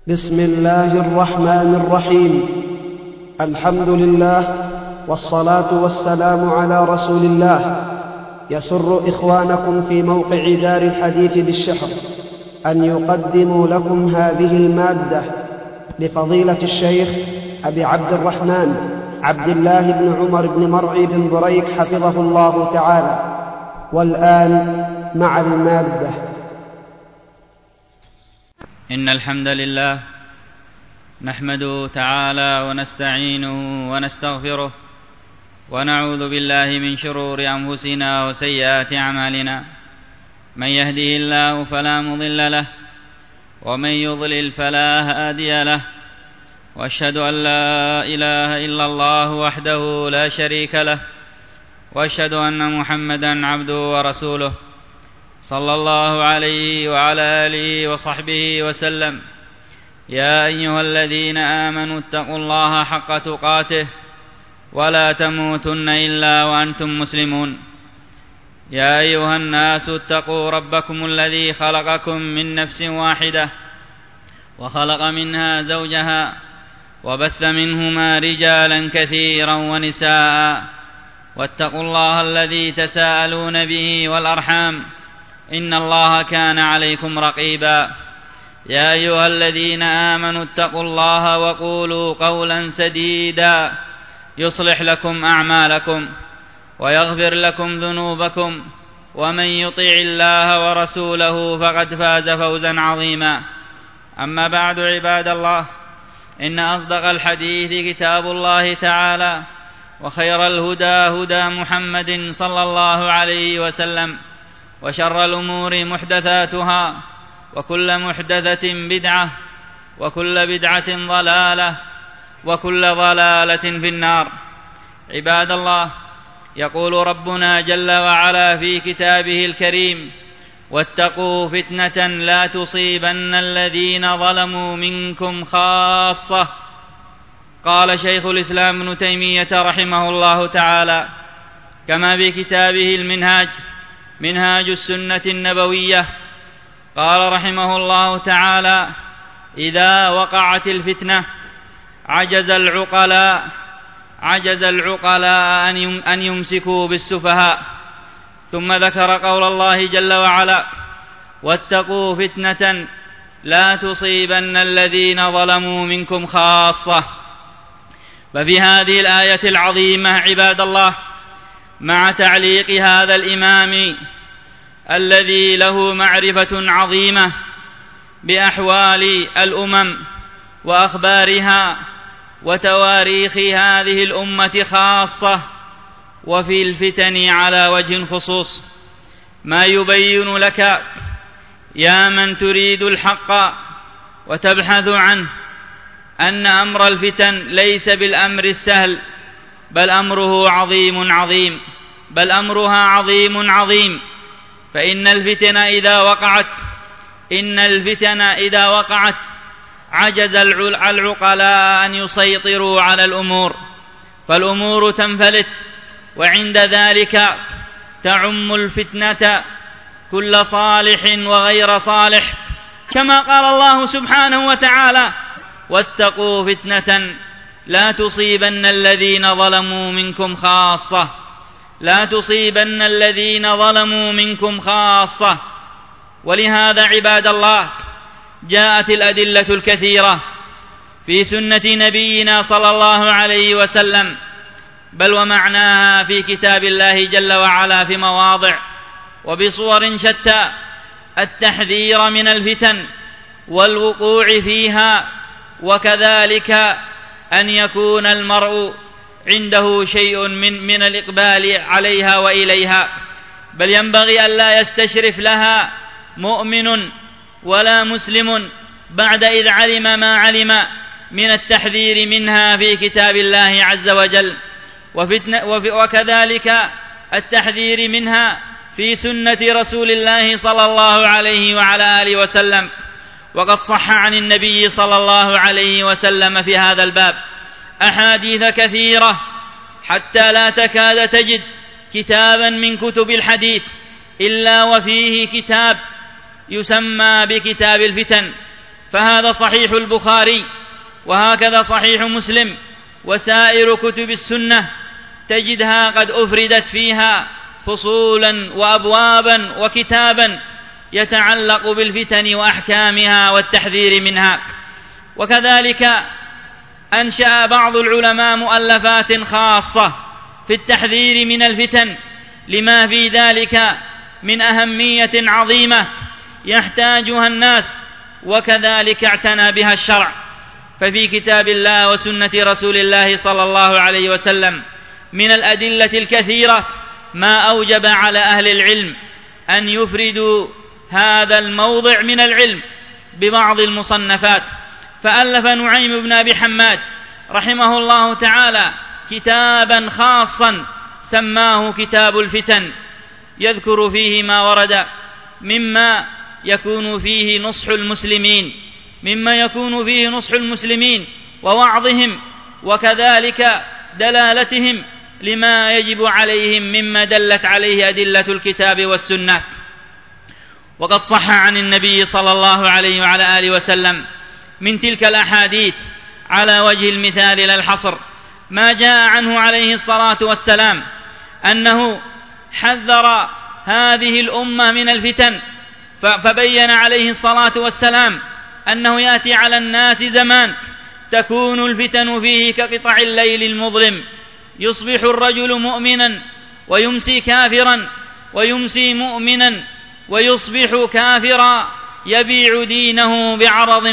بسم الله الرحمن الرحيم. الحمد لله والصلاة والسلام على رسول الله. يسر إخوانكم في موقع دار الحديث بالشحر أن يقدموا لكم هذه المادة لفضيلة الشيخ أبي عبد الرحمن عبد الله بن عمر بن مرعي بن بريك حفظه الله تعالى. والآن مع المادة. إن الحمد لله نحمده تعالى ونستعينه ونستغفره ونعوذ بالله من شرور أنفسنا وسيئات أعمالنا. من يهده الله فلا مضل له ومن يضلل فلا هادي له، وأشهد أن لا إله إلا الله وحده لا شريك له، وأشهد أن محمدا عبده ورسوله صلى الله عليه وعلى آله وصحبه وسلم. يا أيها الذين آمنوا اتقوا الله حق تقاته ولا تموتن إلا وأنتم مسلمون. يا أيها الناس اتقوا ربكم الذي خلقكم من نفس واحدة وخلق منها زوجها وبث منهما رجالا كثيرا ونساء، واتقوا الله الذي تساءلون به والأرحام إن الله كان عليكم رقيبا. يا أيها الذين آمنوا اتقوا الله وقولوا قولا سديدا يصلح لكم أعمالكم ويغفر لكم ذنوبكم، ومن يطع الله ورسوله فقد فاز فوزا عظيما. أما بعد، عباد الله، إن أصدق الحديث كتاب الله تعالى، وخير الهدى هدى محمد صلى الله عليه وسلم، وشر الأمور محدثاتها، وكل محدثة بدعة، وكل بدعة ضلالة، وكل ضلالة في النار. عباد الله، يقول ربنا جل وعلا في كتابه الكريم: واتقوا فتنة لا تصيبن الذين ظلموا منكم خاصة. قال شيخ الإسلام ابن تيمية رحمه الله تعالى كما في كتابه المنهاج، منهاج السنة النبوية، قال رحمه الله تعالى: إذا وقعت الفتنة عجز العقلاء أن يمسكوا بالسفهاء. ثم ذكر قول الله جل وعلا: واتقوا فتنة لا تصيبن الذين ظلموا منكم خاصة. ففي هذه الآية العظيمة عباد الله، مع تعليق هذا الإمام الذي له معرفة عظيمة بأحوال الأمم وأخبارها وتواريخ هذه الأمة خاصة، وفي الفتن على وجه خصوص، ما يبين لك يا من تريد الحق وتبحث عنه أن أمر الفتن ليس بالأمر السهل، بل أمرها عظيم عظيم. فإن الفتن إذا وقعت عجز العقلاء أن يسيطروا على الأمور، فالأمور تنفلت، وعند ذلك تعم الفتنة كل صالح وغير صالح، كما قال الله سبحانه وتعالى: واتقوا فتنة لا تصيبن الذين ظلموا منكم خاصة. ولهذا عباد الله، جاءت الأدلة الكثيرة في سنة نبينا صلى الله عليه وسلم، بل ومعناها في كتاب الله جل وعلا في مواضع وبصور شتى، التحذير من الفتن والوقوع فيها، وكذلك أن يكون المرء عنده شيء من الإقبال عليها وإليها، بل ينبغي أن لا يستشرف لها مؤمن ولا مسلم بعد إذ علم ما علم من التحذير منها في كتاب الله عز وجل، وكذلك التحذير منها في سنة رسول الله صلى الله عليه وعلى آله وسلم. وقد صح عن النبي صلى الله عليه وسلم في هذا الباب أحاديث كثيرة، حتى لا تكاد تجد كتابا من كتب الحديث إلا وفيه كتاب يسمى بكتاب الفتن، فهذا صحيح البخاري، وهكذا صحيح مسلم وسائر كتب السنة تجدها قد أفردت فيها فصولا وأبوابا وكتابا يتعلق بالفتن وأحكامها والتحذير منها. وكذلك أنشأ بعض العلماء مؤلفات خاصة في التحذير من الفتن لما في ذلك من أهمية عظيمة يحتاجها الناس، وكذلك اعتنى بها الشرع. ففي كتاب الله وسنة رسول الله صلى الله عليه وسلم من الأدلة الكثيرة ما أوجب على أهل العلم أن يفردوا هذا الموضع من العلم ببعض المصنفات. فألف نعيم بن أبي حماد رحمه الله تعالى كتابا خاصا سماه كتاب الفتن، يذكر فيه ما ورد مما يكون فيه نصح المسلمين ووعظهم، وكذلك دلالتهم لما يجب عليهم مما دلت عليه أدلة الكتاب والسنة. وقد صح عن النبي صلى الله عليه وعلى آله وسلم من تلك الأحاديث على وجه المثال لا الحصر ما جاء عنه عليه الصلاة والسلام أنه حذر هذه الأمة من الفتن، فبين عليه الصلاة والسلام أنه يأتي على الناس زمان تكون الفتن فيه كقطع الليل المظلم، يصبح الرجل مؤمنا ويمسي كافرا، ويمسي مؤمنا ويصبح كافرا، يبيع دينه بعرض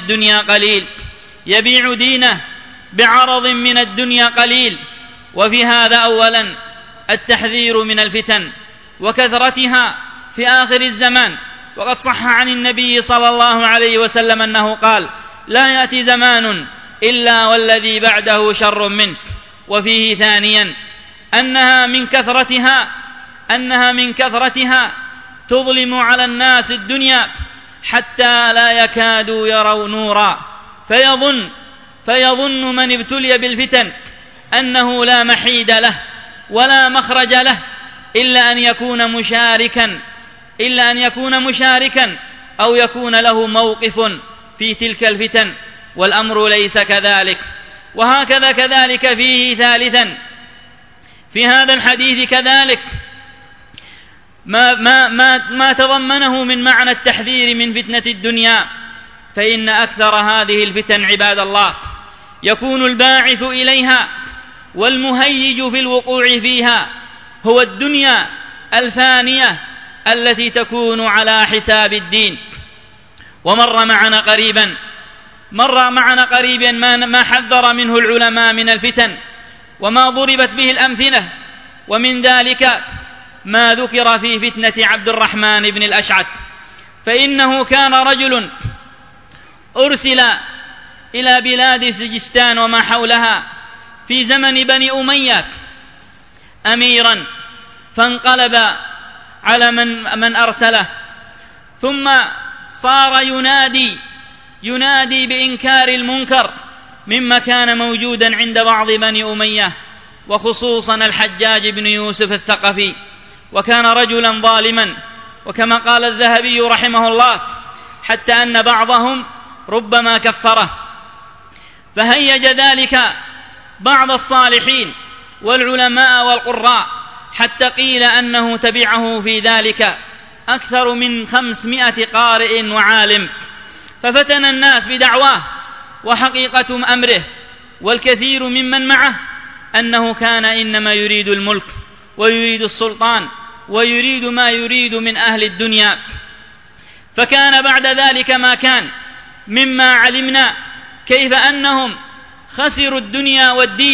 من الدنيا قليل. وفي هذا أولا التحذير من الفتن وكثرتها في آخر الزمان. وقد صح عن النبي صلى الله عليه وسلم أنه قال: لا يأتي زمان إلا والذي بعده شر منه. وفيه ثانيا أنها من كثرتها تظلم على الناس الدنيا حتى لا يكادوا يروا نورا، فيظن من ابتلي بالفتن أنه لا محيد له ولا مخرج له إلا أن يكون مشاركا أو يكون له موقف في تلك الفتن، والأمر ليس كذلك. وهكذا كذلك فيه ثالثا في هذا الحديث كذلك ما تضمنه من معنى التحذير من فتنة الدنيا. فإن أكثر هذه الفتن عباد الله يكون الباعث إليها والمهيج في الوقوع فيها هو الدنيا الفانية التي تكون على حساب الدين. ومر معنا قريبا ما حذر منه العلماء من الفتن وما ضربت به الأمثلة، ومن ذلك ما ذكر في فتنة عبد الرحمن بن الأشعث. فإنه كان رجل أرسل إلى بلاد سجستان وما حولها في زمن بني أمية أميرا، فانقلب على من أرسله، ثم صار ينادي بإنكار المنكر مما كان موجودا عند بعض بني أمية، وخصوصا الحجاج بن يوسف الثقفي، وكان رجلا ظالما، وكما قال الذهبي رحمه الله حتى أن بعضهم ربما كفره. فهيج ذلك بعض الصالحين والعلماء والقراء حتى قيل أنه تبعه في ذلك أكثر من 500 قارئ وعالم، ففتن الناس بدعواه. وحقيقة أمره والكثير ممن معه أنه كان إنما يريد الملك ويريد السلطان ويريد ما يريد من أهل الدنيا. فكان بعد ذلك ما كان مما علمنا كيف أنهم خسروا الدنيا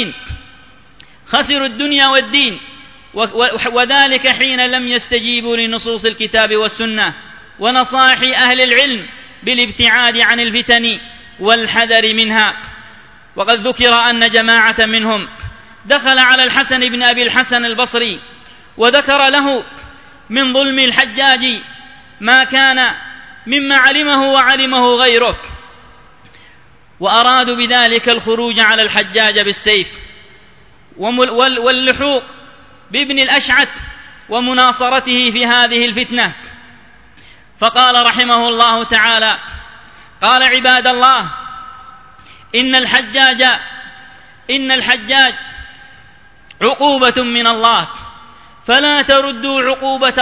والدين، وذلك حين لم يستجيبوا لنصوص الكتاب والسنة ونصائح أهل العلم بالابتعاد عن الفتن والحذر منها. وقد ذكر أن جماعة منهم دخل على الحسن بن أبي الحسن البصري وذكر له من ظلم الحجاج ما كان مما علمه وعلمه غيره، وأرادوا بذلك الخروج على الحجاج بالسيف واللحوق بابن الأشعث ومناصرته في هذه الفتنة. فقال رحمه الله تعالى: قال: عباد الله، إن الحجاج عقوبة من الله، فلا تردوا عقوبة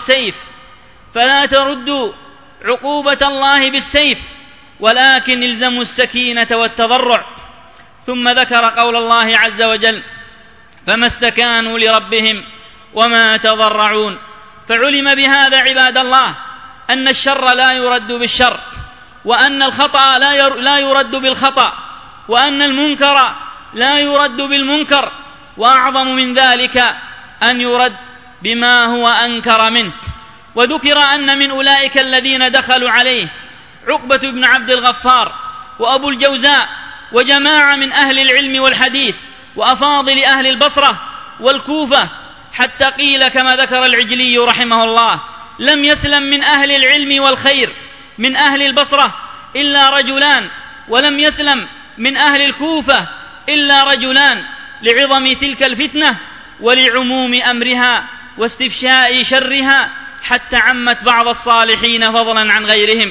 الله بالسيف، ولكن الزموا السكينة والتضرع. ثم ذكر قول الله عز وجل: فما استكانوا لربهم وما تضرعون. فعلم بهذا عباد الله أن الشر لا يرد بالشر، وأن الخطأ لا يرد بالخطأ، وأن المنكر لا يرد بالمنكر، وأعظم من ذلك أن يرد بما هو أنكر منه. وذكر أن من أولئك الذين دخلوا عليه عقبة بن عبد الغفار وأبو الجوزاء وجماعة من أهل العلم والحديث وأفاضل أهل البصرة والكوفة، حتى قيل كما ذكر العجلي رحمه الله: لم يسلم من أهل العلم والخير من أهل البصرة إلا رجلان، ولم يسلم من أهل الكوفة إلا رجلان، لعظم تلك الفتنة ولعموم أمرها واستفشاء شرها، حتى عمت بعض الصالحين فضلا عن غيرهم.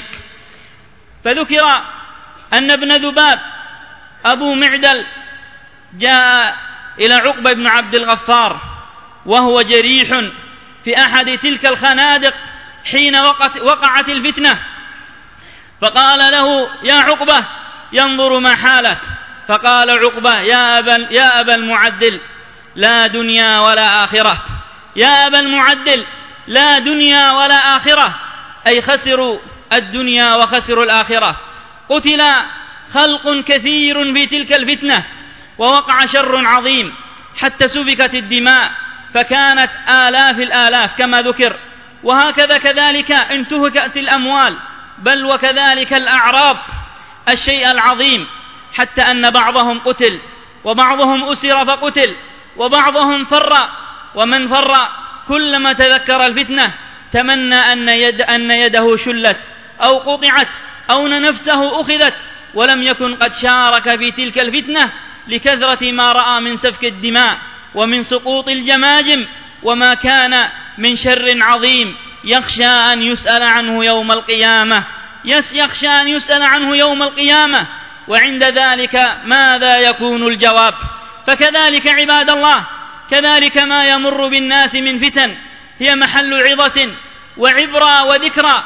فذكر أن ابن ذباب أبو معدل جاء إلى عقبة بن عبد الغفار وهو جريح في أحد تلك الخنادق حين وقعت الفتنة، فقال له: يا عقبة، ينظر ما حالك. فقال عقبة: يا أبا المعدل، لا دنيا ولا آخرة. يا أبا المعدل، لا دنيا ولا آخرة، أي خسروا الدنيا وخسروا الآخرة. قتل خلق كثير في تلك الفتنة، ووقع شر عظيم حتى سفكت الدماء، فكانت آلاف الآلاف كما ذكر. وهكذا كذلك انتهكت الأموال، بل وكذلك الأعراض، الشيء العظيم، حتى أن بعضهم قتل، وبعضهم أسر فقتل، وبعضهم فر. ومن فر كلما تذكر الفتنة تمنى أن يده شلت أو قطعت أو نفسه أخذت، ولم يكن قد شارك في تلك الفتنة لكثرة ما رأى من سفك الدماء ومن سقوط الجماجم، وما كان من شر عظيم يخشى أن يسأل عنه يوم القيامة، وعند ذلك ماذا يكون الجواب؟ فكذلك عباد الله، كذلك ما يمر بالناس من فتن هي محل عظة وعبرة وذكرى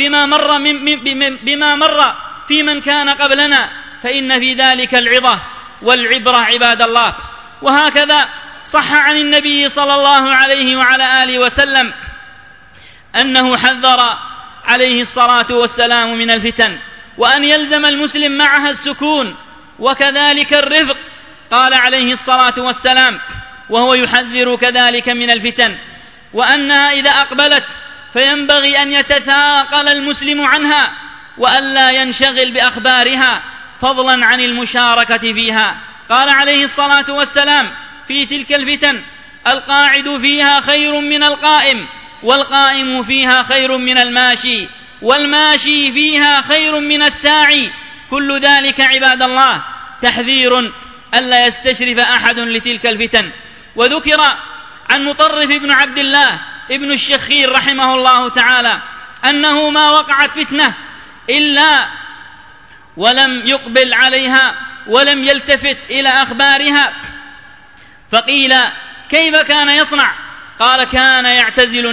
بما مر في من كان قبلنا، فإن في ذلك العظة والعبرة عباد الله. وهكذا صح عن النبي صلى الله عليه وعلى آله وسلم أنه حذر عليه الصلاة والسلام من الفتن، وأن يلزم المسلم معها السكون وكذلك الرفق. قال عليه الصلاة والسلام وهو يحذر كذلك من الفتن، وأنها إذا أقبلت فينبغي أن يتثاقل المسلم عنها، وألا ينشغل بأخبارها فضلا عن المشاركة فيها. قال عليه الصلاة والسلام في تلك الفتن: القاعد فيها خير من القائم، والقائم فيها خير من الماشي، والماشي فيها خير من الساعي. كل ذلك عباد الله تحذير ألا يستشرف أحد لتلك الفتن. وذكر عن مطرف بن عبد الله ابن الشخير رحمه الله تعالى أنه ما وقعت فتنة إلا ولم يقبل عليها ولم يلتفت إلى أخبارها. فقيل: كيف كان يصنع؟ قال: كان يعتزل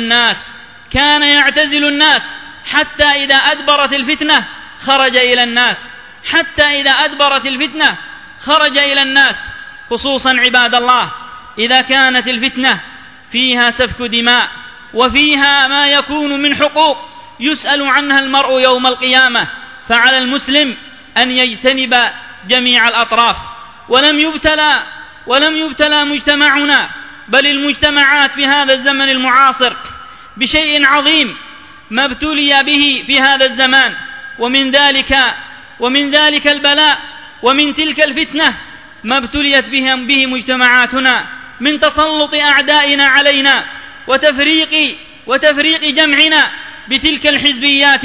الناس حتى إذا أدبرت الفتنة خرج إلى الناس، خصوصا عباد الله إذا كانت الفتنة فيها سفك دماء وفيها ما يكون من حقوق يسأل عنها المرء يوم القيامة، فعلى المسلم أن يجتنب جميع الأطراف. ولم يبتلى مجتمعنا بل المجتمعات في هذا الزمن المعاصر بشيء عظيم ما ابتلي به في هذا الزمان، ومن ذلك البلاء ومن تلك الفتنة ما ابتليت به مجتمعاتنا من تسلط أعدائنا علينا وتفريق جمعنا بتلك الحزبيات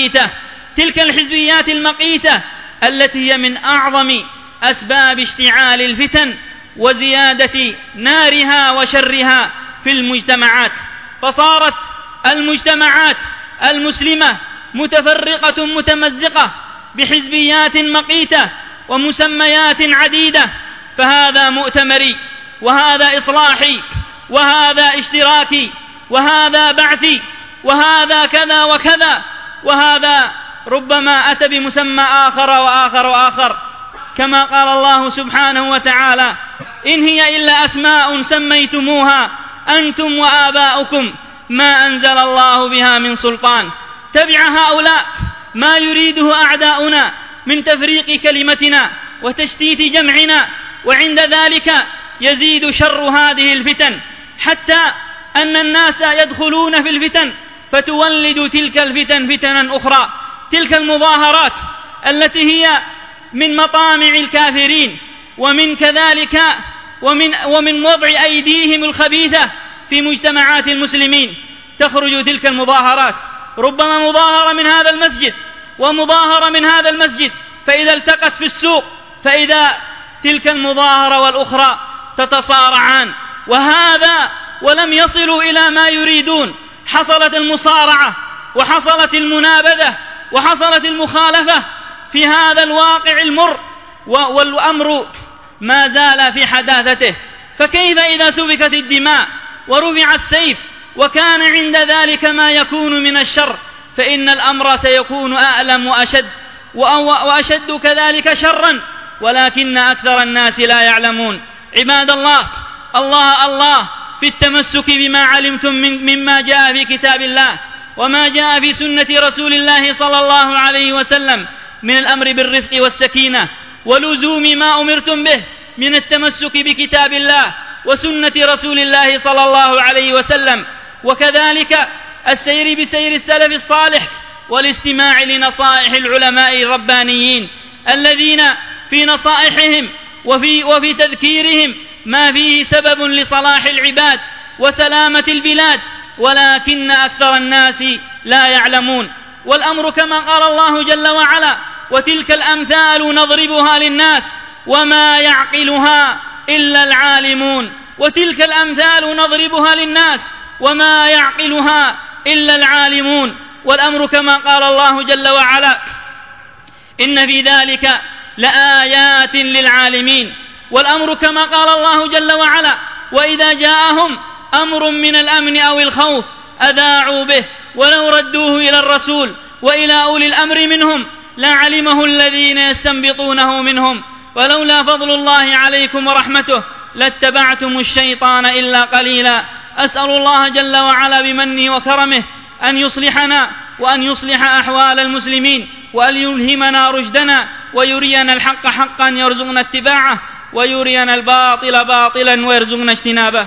المقيتة التي هي من أعظم أسباب اشتعال الفتن وزيادة نارها وشرها في المجتمعات. فصارت المجتمعات المسلمة متفرقة متمزقة بحزبيات مقيتة ومسميات عديدة، فهذا مؤتمري، وهذا إصلاحي، وهذا اشتراكي، وهذا بعثي، وهذا كذا وكذا، وهذا ربما أتى بمسمى آخر وآخر وآخر، كما قال الله سبحانه وتعالى: إن هي إلا أسماء سميتموها أنتم وآباؤكم ما أنزل الله بها من سلطان. تبع هؤلاء ما يريده أعداؤنا من تفريق كلمتنا وتشتيت جمعنا، وعند ذلك يزيد شر هذه الفتن، حتى أن الناس يدخلون في الفتن فتولد تلك الفتن فتنا أخرى، تلك المظاهرات التي هي من مطامع الكافرين، ومن كذلك ومن وضع أيديهم الخبيثة في مجتمعات المسلمين. تخرج تلك المظاهرات، ربما مظاهرة من هذا المسجد ومظاهرة من هذا المسجد، فإذا التقت في السوق فإذا تلك المظاهرة والأخرى تتصارعان، وهذا ولم يصلوا إلى ما يريدون. حصلت المصارعة وحصلت المنابذة وحصلت المخالفة في هذا الواقع المر، والأمر ما زال في حداثته. فكيف إذا سفكت الدماء ورفع السيف وكان عند ذلك ما يكون من الشر؟ فإن الأمر سيكون أألم وأشد كذلك شرا، ولكن أكثر الناس لا يعلمون. عباد الله، الله في التمسك بما علمتم مما جاء في كتاب الله وما جاء في سنة رسول الله صلى الله عليه وسلم من الأمر بالرفق والسكينة ولزوم ما أمرتم به من التمسك بكتاب الله وسنة رسول الله صلى الله عليه وسلم، وكذلك السير بسير السلف الصالح والاستماع لنصائح العلماء الربانيين الذين في نصائحهم وفي تذكيرهم ما فيه سبب لصلاح العباد وسلامة البلاد، ولكن أكثر الناس لا يعلمون. والأمر كما قال الله جل وعلا: وتلك الأمثال نضربها للناس وما يعقلها إلا العالمون. وتلك الأمثال نضربها للناس وما يعقلها إلا العالمون. والأمر كما قال الله جل وعلا: إن في ذلك لآيات للعالمين. والأمر كما قال الله جل وعلا: وإذا جاءهم أمر من الأمن أو الخوف أذاعوا به ولو ردوه إلى الرسول وإلى أولي الأمر منهم لعلمه الذين يستنبطونه منهم ولولا فضل الله عليكم ورحمته لاتبعتم الشيطان إلا قليلا. أسأل الله جل وعلا بمنه وكرمه أن يصلحنا وأن يصلح أحوال المسلمين وأن يلهمنا رشدنا ويرينا الحق حقا يرزقنا اتباعه ويرينا الباطل باطلا ويرزقنا اجتنابه.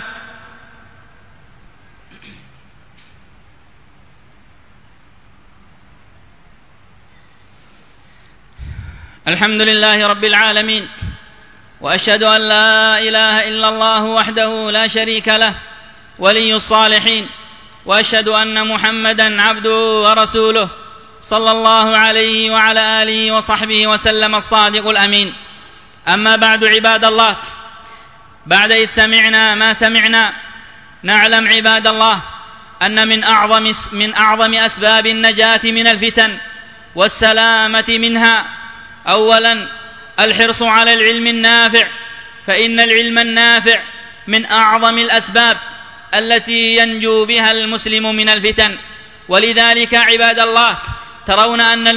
الحمد لله رب العالمين، وأشهد أن لا إله إلا الله وحده لا شريك له ولي الصالحين، وأشهد أن محمدا عبده ورسوله صلى الله عليه وعلى آله وصحبه وسلم الصادق الأمين. أما بعد، عباد الله، بعد إذ سمعنا ما سمعنا نعلم عباد الله أن من أعظم أسباب النجاة من الفتن والسلامة منها أولا الحرص على العلم النافع، فإن العلم النافع من أعظم الأسباب التي ينجو بها المسلم من الفتن. ولذلك عباد الله ترون أن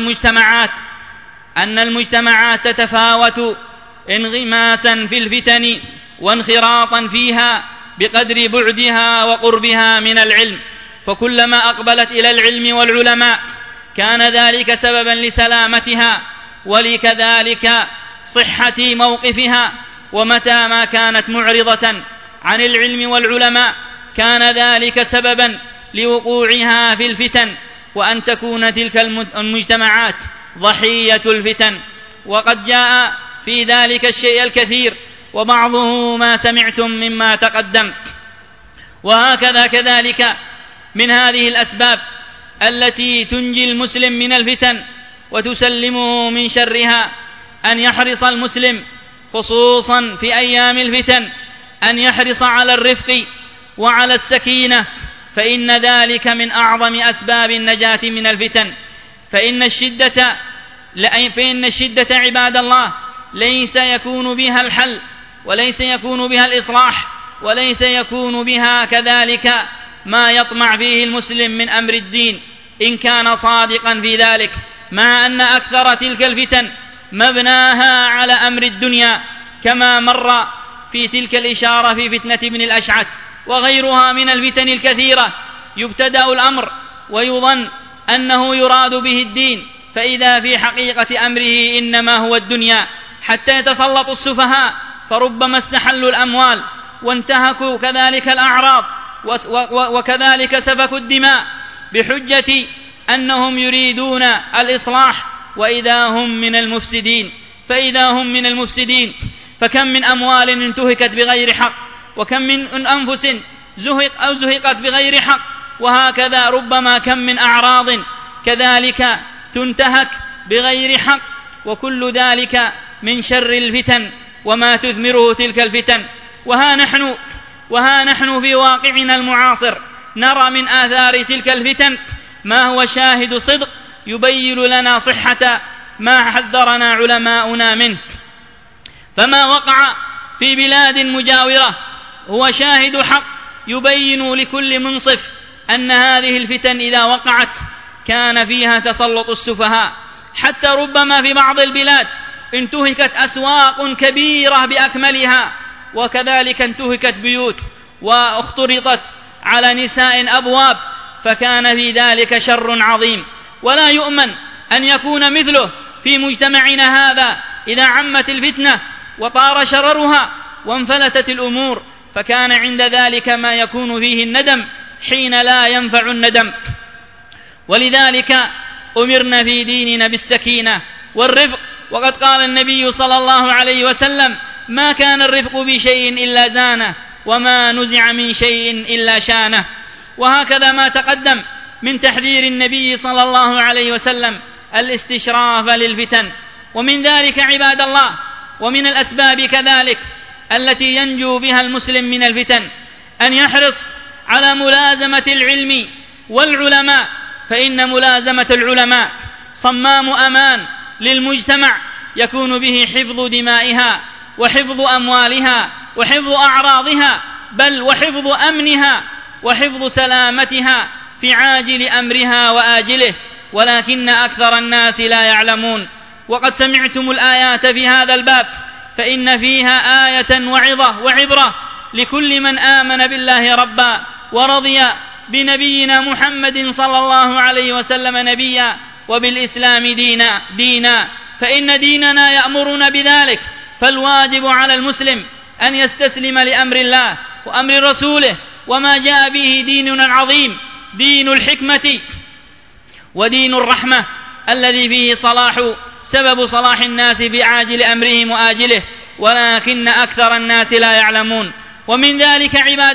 المجتمعات تتفاوت انغماسا في الفتن وانخراطا فيها بقدر بعدها وقربها من العلم، فكلما أقبلت إلى العلم والعلماء كان ذلك سببا لسلامتها ولكذلك صحة موقفها، ومتى ما كانت معرضة عن العلم والعلماء كان ذلك سببا لوقوعها في الفتن وأن تكون تلك المجتمعات ضحية الفتن. وقد جاء في ذلك الشيء الكثير، وبعضه ما سمعتم مما تقدم. وهكذا كذلك من هذه الأسباب التي تنجي المسلم من الفتن وتسلمه من شرها أن يحرص المسلم خصوصا في أيام الفتن أن يحرص على الرفق وعلى السكينة، فإن ذلك من أعظم أسباب النجاة من الفتن. فإن الشدة فإن الشدة عباد الله ليس يكون بها الحل، وليس يكون بها الإصلاح، وليس يكون بها كذلك ما يطمع فيه المسلم من أمر الدين إن كان صادقا في ذلك، مع أن أكثر تلك الفتن مبناها على أمر الدنيا، كما مر في تلك الإشارة في فتنة ابن الأشعث وغيرها من الفتن الكثيرة. يبتدأ الأمر ويظن أنه يراد به الدين، فإذا في حقيقة أمره إنما هو الدنيا، حتى يتسلط السفهاء فربما استحلوا الأموال وانتهكوا كذلك الأعراض وكذلك سفكوا الدماء بحجة أنهم يريدون الإصلاح، وإذا هم من المفسدين. فكم من أموال انتهكت بغير حق، وكم من أنفس زهقت بغير حق، وهكذا ربما كم من أعراض كذلك تنتهك بغير حق، وكل ذلك من شر الفتن وما تثمره تلك الفتن. وها نحن في واقعنا المعاصر نرى من آثار تلك الفتن ما هو شاهد صدق يبين لنا صحة ما حذرنا علماؤنا منه. فما وقع في بلاد مجاورة هو شاهد حق يبين لكل منصف أن هذه الفتن إذا وقعت كان فيها تسلط السفهاء، حتى ربما في بعض البلاد انتهكت أسواق كبيرة بأكملها، وكذلك انتهكت بيوت واخترطت على نساء أبواب، فكان في ذلك شر عظيم. ولا يؤمن أن يكون مثله في مجتمعنا هذا إذا عمت الفتنة وطار شررها وانفلتت الأمور، فكان عند ذلك ما يكون فيه الندم حين لا ينفع الندم. ولذلك أمرنا في ديننا بالسكينة والرفق، وقد قال النبي صلى الله عليه وسلم: ما كان الرفق بشيء إلا زانه، وما نزع من شيء إلا شانه. وهكذا ما تقدم من تحذير النبي صلى الله عليه وسلم الاستشراف للفتن. ومن ذلك عباد الله، ومن الأسباب كذلك التي ينجو بها المسلم من الفتن، أن يحرص على ملازمة العلم والعلماء، فإن ملازمة العلماء صمام أمان للمجتمع يكون به حفظ دمائها وحفظ أموالها وحفظ أعراضها، بل وحفظ أمنها وحفظ سلامتها في عاجل أمرها وآجله، ولكن أكثر الناس لا يعلمون. وقد سمعتم الآيات في هذا الباب، فإن فيها آية وعظة وعبرة لكل من آمن بالله ربا ورضي بنبينا محمد صلى الله عليه وسلم نبيا وبالإسلام دينا، فإن ديننا يأمرنا بذلك. فالواجب على المسلم أن يستسلم لأمر الله وأمر رسوله وما جاء به ديننا العظيم، دين الحكمة ودين الرحمة الذي فيه سبب صلاح الناس في عاجل أمرهم وآجله، ولكن أكثر الناس لا يعلمون. ومن ذلك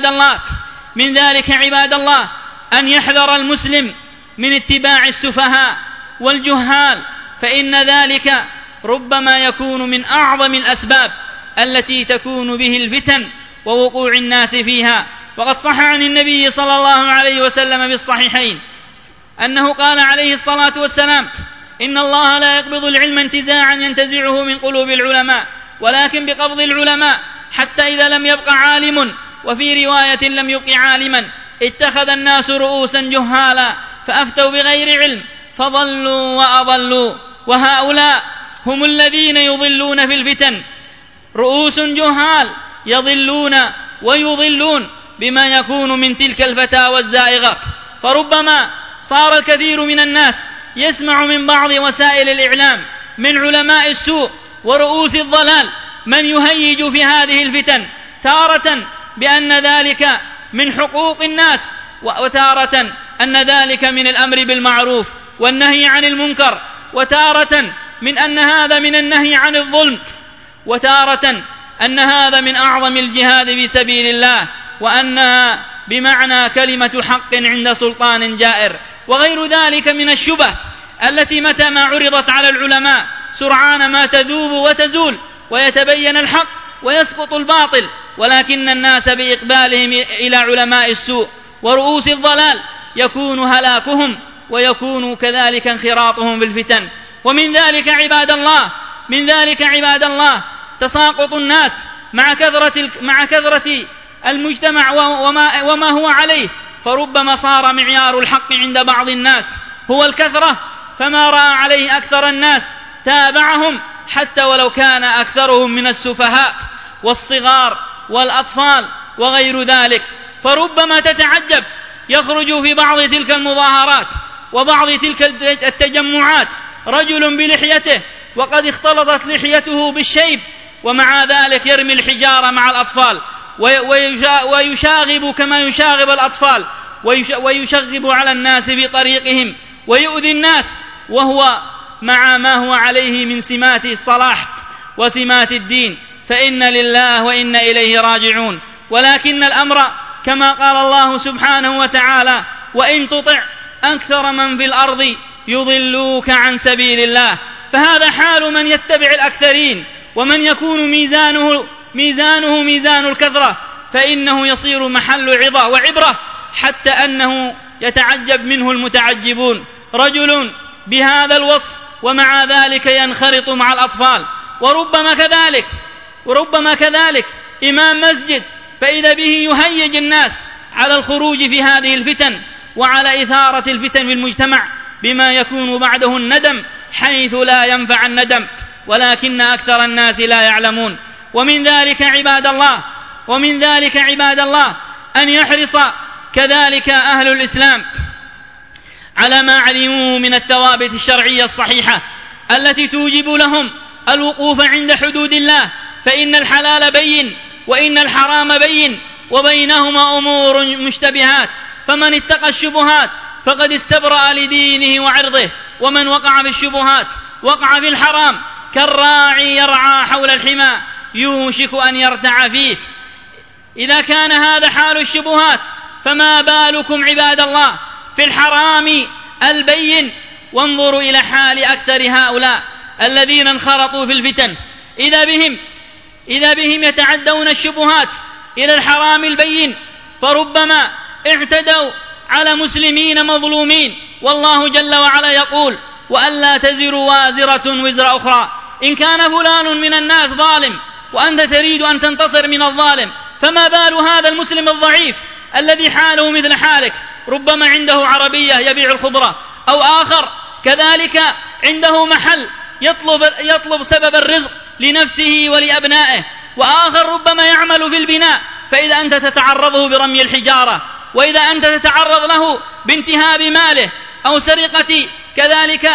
عباد الله أن يحذر المسلم من اتباع السفهاء والجهال، فإن ذلك ربما يكون من أعظم الأسباب التي تكون به الفتن ووقوع الناس فيها. وقد صح عن النبي صلى الله عليه وسلم بالصحيحين أنه قال عليه الصلاة والسلام: إن الله لا يقبض العلم انتزاعا ينتزعه من قلوب العلماء، ولكن بقبض العلماء حتى إذا لم يبق عالم، وفي رواية لم يبق عالما، اتخذ الناس رؤوسا جهالا فأفتوا بغير علم فضلوا وأضلوا. وهؤلاء هم الذين يضلون في الفتن، رؤوس جهال يضلون ويضلون بما يكون من تلك الفتاوى الزائغة. فربما صار الكثير من الناس يسمع من بعض وسائل الإعلام من علماء السوء ورؤوس الضلال من يهيج في هذه الفتن، تارة بأن ذلك من حقوق الناس، وتارة أن ذلك من الأمر بالمعروف والنهي عن المنكر، وتارة من أن هذا من النهي عن الظلم، وتارة أن هذا من أعظم الجهاد في سبيل الله، وأنها بمعنى كلمة حق عند سلطان جائر، وغير ذلك من الشبه التي متى ما عرضت على العلماء سرعان ما تذوب وتزول ويتبين الحق ويسقط الباطل. ولكن الناس بإقبالهم إلى علماء السوء ورؤوس الضلال يكون هلاكهم ويكون كذلك انخراطهم بالفتن. ومن ذلك عباد الله تساقط الناس مع كثرة المجتمع وما هو عليه، فربما صار معيار الحق عند بعض الناس هو الكثرة، فما رأى عليه أكثر الناس تابعهم حتى ولو كان أكثرهم من السفهاء والصغار والأطفال وغير ذلك. فربما تتعجب يخرج في بعض تلك المظاهرات وبعض تلك التجمعات رجل بلحيته وقد اختلطت لحيته بالشيب، ومع ذلك يرمي الحجارة مع الأطفال ويشاغب كما يشاغب الأطفال ويشغب على الناس في طريقهم ويؤذي الناس، وهو مع ما هو عليه من سمات الصلاح وسمات الدين، فإن لله وإنا إليه راجعون. ولكن الأمر كما قال الله سبحانه وتعالى: وإن تطع أكثر من في الأرض يضلوك عن سبيل الله. فهذا حال من يتبع الأكثرين، ومن يكون ميزانه ميزان الكثرة فإنه يصير محل عظة وعبرة، حتى أنه يتعجب منه المتعجبون. رجل بهذا الوصف ومع ذلك ينخرط مع الأطفال، وربما كذلك إمام مسجد، فإذا به يهيج الناس على الخروج في هذه الفتن وعلى إثارة الفتن في المجتمع، بما يكون بعده الندم حيث لا ينفع الندم، ولكن أكثر الناس لا يعلمون. ومن ذلك عباد الله أن يحرص كذلك أهل الإسلام على ما علموا من الثوابت الشرعية الصحيحة التي توجب لهم الوقوف عند حدود الله، فإن الحلال بين وإن الحرام بين وبينهما أمور مشتبهات، فمن اتقى الشبهات فقد استبرأ لدينه وعرضه، ومن وقع في الشبهات وقع في الحرام كالراعي يرعى حول الحمى يوشك أن يرتع فيه. إذا كان هذا حال الشبهات فما بالكم عباد الله في الحرام البين؟ وانظروا إلى حال أكثر هؤلاء الذين انخرطوا في الفتن، إذا بهم يتعدون الشبهات إلى الحرام البين، فربما اعتدوا على مسلمين مظلومين، والله جل وعلا يقول: وألا تزر وازرة وزر أخرى. إن كان فلان من الناس ظالم وأنت تريد أن تنتصر من الظالم، فما بال هذا المسلم الضعيف الذي حاله مثل حالك، ربما عنده عربية يبيع الخضرة، أو آخر كذلك عنده محل يطلب سبب الرزق لنفسه ولأبنائه، وآخر ربما يعمل في البناء، فإذا أنت تتعرضه برمي الحجارة، وإذا أنت تتعرض له بانتهاب ماله أو سرقة كذلك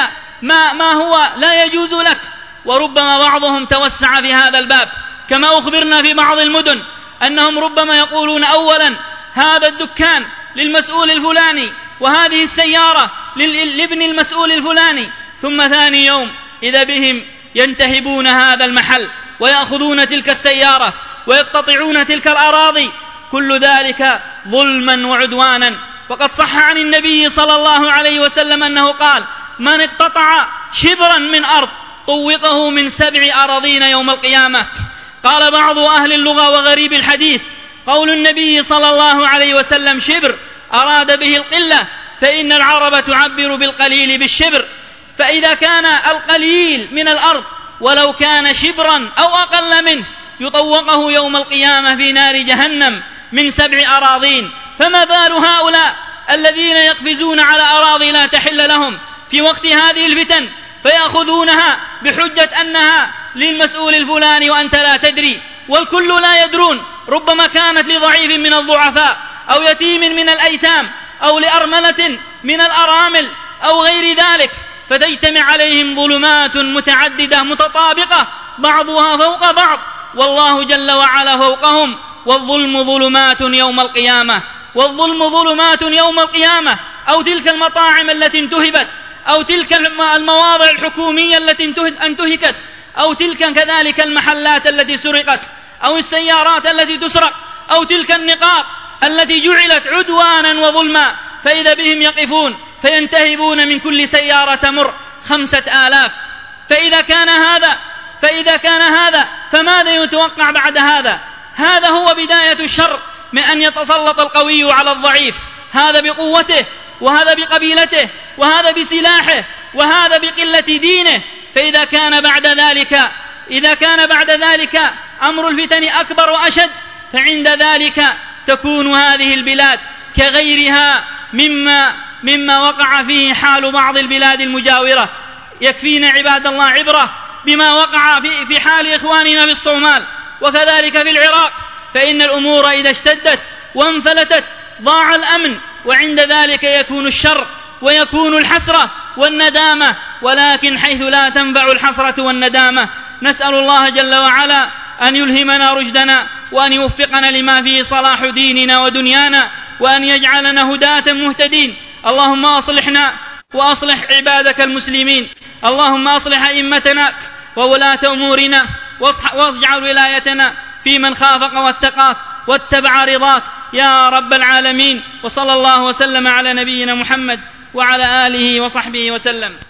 ما هو لا يجوز لك. وربما بعضهم توسع في هذا الباب، كما أخبرنا في بعض المدن أنهم ربما يقولون أولا هذا الدكان للمسؤول الفلاني وهذه السيارة لابن المسؤول الفلاني، ثم ثاني يوم إذا بهم ينتهبون هذا المحل ويأخذون تلك السيارة ويقتطعون تلك الأراضي، كل ذلك ظلما وعدوانا. وقد صح عن النبي صلى الله عليه وسلم أنه قال: من اقتطع شبرا من أرض طوقه من 7 أراضين يوم القيامة. قال بعض أهل اللغة وغريب الحديث: قول النبي صلى الله عليه وسلم شبر أراد به القلة، فإن العرب تعبر بالقليل بالشبر، فإذا كان القليل من الأرض ولو كان شبرا أو أقل منه يطوقه يوم القيامة في نار جهنم من 7 أراضين، فما بال هؤلاء الذين يقفزون على أراضي لا تحل لهم في وقت هذه الفتن فيأخذونها بحجة أنها للمسؤول الفلاني وأنت لا تدري، والكل لا يدرون، ربما كانت لضعيف من الضعفاء أو يتيم من الأيتام أو لأرملة من الأرامل أو غير ذلك، فتجتمع عليهم ظلمات متعددة متطابقة بعضها فوق بعض، والله جل وعلا فوقهم، والظلم ظلمات يوم القيامة، أو تلك المطاعم التي انتهبت، أو تلك المواضع الحكومية التي انتهكت، أو تلك كذلك المحلات التي سرقت، أو السيارات التي تسرق، أو تلك النقاط التي جعلت عدوانا وظلما، فإذا بهم يقفون فينتهبون من كل سيارة تمر 5000. فإذا كان هذا فماذا يتوقع بعد هذا؟ هذا هو بداية الشر من أن يتسلط القوي على الضعيف، هذا بقوته وهذا بقبيلته وهذا بسلاحه وهذا بقلة دينه. فإذا كان بعد ذلك أمر الفتن أكبر وأشد، فعند ذلك تكون هذه البلاد كغيرها مما وقع فيه حال بعض البلاد المجاورة. يكفينا عباد الله عبرة بما وقع في حال إخواننا في الصومال وكذلك في العراق، فإن الأمور إذا اشتدت وانفلتت ضاع الأمن، وعند ذلك يكون الشر ويكون الحسرة والندامة، ولكن حيث لا تنفع الحسرة والندامة نسأل الله جل وعلا أن يلهمنا رشدنا، وأن يوفقنا لما فيه صلاح ديننا ودنيانا، وأن يجعلنا هداة مهتدين. اللهم أصلحنا وأصلح عبادك المسلمين، اللهم أصلح أئمتنا وولاة أمورنا، واجعل ولايتنا في من خافك واتقاك واتبع رضاك يا رب العالمين. وصلى الله وسلم على نبينا محمد وعلى آله وصحبه وسلم.